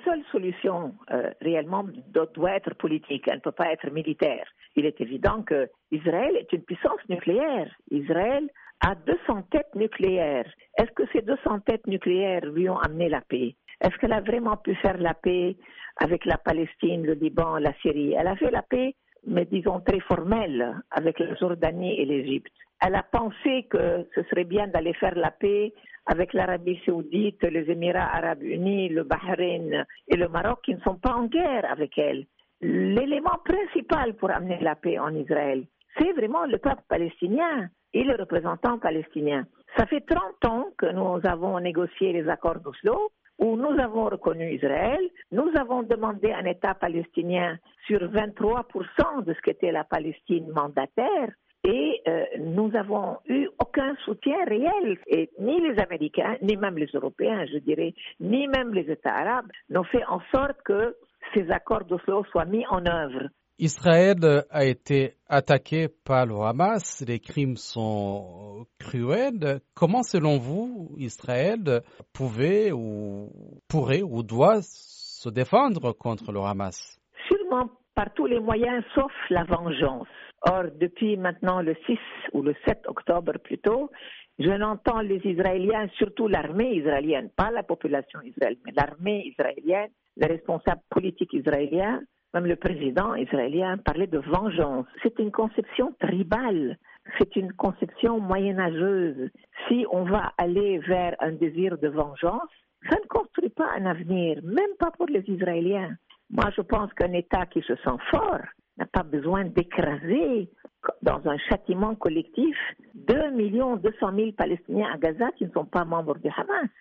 seule solution réellement doit être politique, elle ne peut pas être militaire. Il est évident qu'Israël est une puissance nucléaire. Israël a 200 têtes nucléaires. Est-ce que ces 200 têtes nucléaires lui ont amené la paix? Est-ce qu'elle a vraiment pu faire la paix avec la Palestine, le Liban, la Syrie? Elle a fait la paix, mais disons très formelle, avec la Jordanie et l'Égypte. Elle a pensé que ce serait bien d'aller faire la paix avec l'Arabie Saoudite, les Émirats Arabes Unis, le Bahreïn et le Maroc qui ne sont pas en guerre avec elle. L'élément principal pour amener la paix en Israël, c'est vraiment le peuple palestinien et les représentants palestiniens. Ça fait 30 ans que nous avons négocié les accords d'Oslo, où nous avons reconnu Israël, nous avons demandé un État palestinien sur 23% de ce qu'était la Palestine mandataire, et nous n'avons eu aucun soutien réel. Et ni les Américains, ni même les Européens, je dirais, ni même les États arabes n'ont fait en sorte que ces accords d'Oslo soient mis en œuvre. Israël a été attaqué par le Hamas, les crimes sont cruels. Comment, selon vous, Israël pouvait ou pourrait ou doit se défendre contre le Hamas? Sûrement par tous les moyens, sauf la vengeance. Or, depuis maintenant le 6 ou le 7 octobre plutôt, je n'entends les Israéliens, surtout l'armée israélienne, pas la population israélienne, mais l'armée israélienne, les responsables politiques israéliens, même le président israélien parlait de vengeance. C'est une conception tribale, c'est une conception moyenâgeuse. Si on va aller vers un désir de vengeance, ça ne construit pas un avenir, même pas pour les Israéliens. Moi, je pense qu'un État qui se sent fort n'a pas besoin d'écraser dans un châtiment collectif 2 200 000 Palestiniens à Gaza qui ne sont pas membres du Hamas.